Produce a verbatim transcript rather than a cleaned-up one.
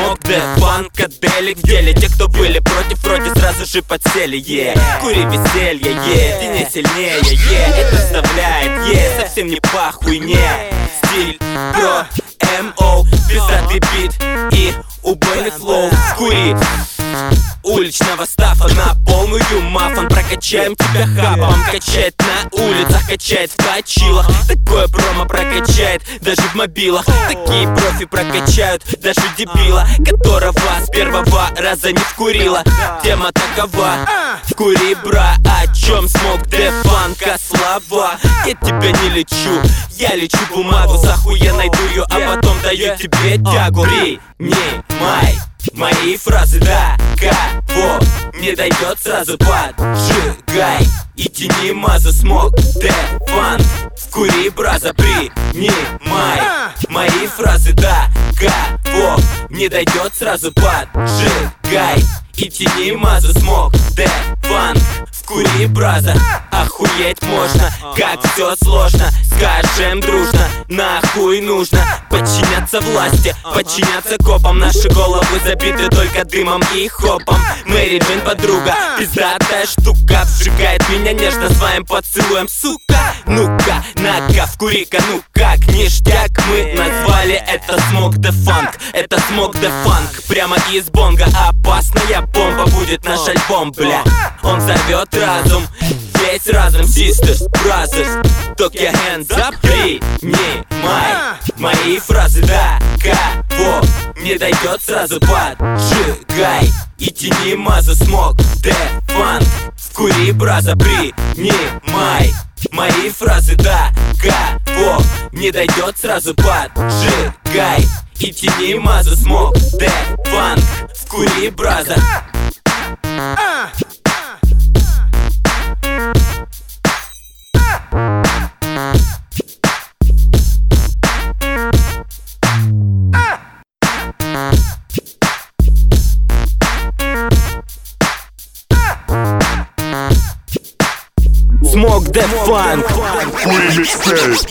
смог, дефанк, каделик в деле. Те, кто были против, вроде сразу же подсели, е yeah. Кури веселье, е yeah. Ты не сильнее, е yeah. Это вставляет, е yeah. Совсем не пахуй, не стиль, про, эм о, пиздатый бит и убойный флоу. Кури уличного стафа на полную мафон. Прокачаем тебя хапом. Качает на улицах, качает в точилах. Такое промо прокачает даже в мобилах. Такие профи прокачают даже дебила, которого с первого раза не вкурила. Тема такова: вкури, бра, о чем смог дефанка слова. Я тебя не лечу, я лечу бумагу. С охуенной дурью, а потом даю тебе тягу. Принимай мои фразы, да, кого не дойдет, сразу поджигай и тяни мазу. Смог, дефанк, вкури, браза. Принимай мои фразы, да, кого не дойдет, сразу поджигай и тяни мазу. Смог, дефанк, вкури, браза. Охуеть можно, как все сложно. Скажем дружно, нахуй нужно подчиняться власти, подчиняться копам. Наши головы забиты только дымом и хопом. Мэри Джейн подруга, пиздатая штука, обжигает меня нежно своим поцелуем, сука. Ну-ка, на-ка, вкури-ка, ну как ништяк. Мы назвали это смог дефанк, это смог дефанк. Прямо из бонга опасная бомба будет наш альбом, бля. Он зовет разум, весь разум. Sisters, brothers, talk your hands up. Принимай мои фразы, да, кого не дойдет, сразу поджигай и тяни мазу. Смог, дефанк, вкури, браза. Принимай мои фразы, да, кого не дойдет, сразу поджигай и тяни мазу. Смог, дефанк, вкури, браза. Смог дефанк.